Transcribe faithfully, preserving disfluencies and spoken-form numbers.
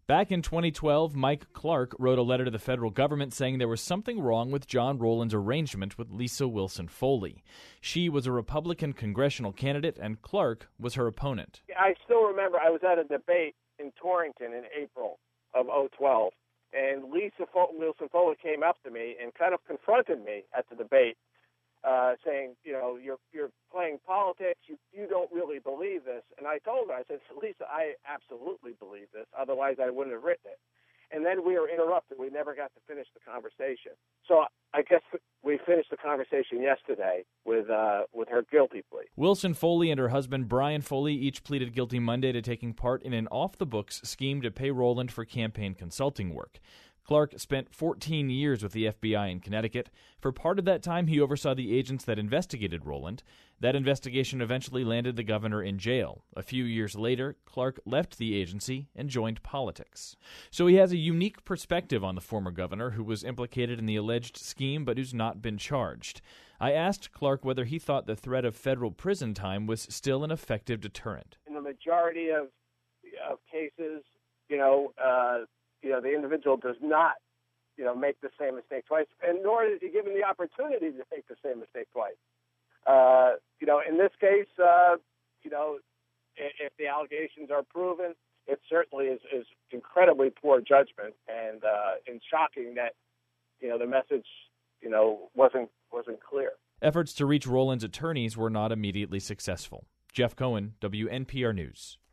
Back in twenty twelve, Mike Clark wrote a letter to the federal government saying there was something wrong with John Rowland's arrangement with Lisa Wilson Foley. She was a Republican congressional candidate, and Clark was her opponent. I still remember I was at a debate in Torrington in April of oh twelve, and Lisa Fo- Wilson Foley came up to me and kind of confronted me at the debate, uh, saying, you know, you're you're playing politics, you, you don't really believe this. And I told her, I said, Lisa, I absolutely believe this, otherwise I wouldn't have written it. And then we were interrupted. We never got to finish the conversation. So I guess we finished the conversation yesterday with uh, with her guilty plea. Wilson Foley and her husband Brian Foley each pleaded guilty Monday to taking part in an off-the-books scheme to pay Rowland for campaign consulting work. Clark spent fourteen years with the F B I in Connecticut. For part of that time, he oversaw the agents that investigated Rowland. That investigation eventually landed the governor in jail. A few years later, Clark left the agency and joined politics. So he has a unique perspective on the former governor who was implicated in the alleged scheme but who's not been charged. I asked Clark whether he thought the threat of federal prison time was still an effective deterrent. In the majority of, of cases, you know, uh, you know, the individual does not, you know, make the same mistake twice, and nor is he given the opportunity to make the same mistake twice. Uh, you know, in this case, uh, you know, if, if the allegations are proven, it certainly is, is incredibly poor judgment and uh, and shocking that, you know, the message, you know, wasn't wasn't clear. Efforts to reach Rowland's attorneys were not immediately successful. Jeff Cohen, W N P R News.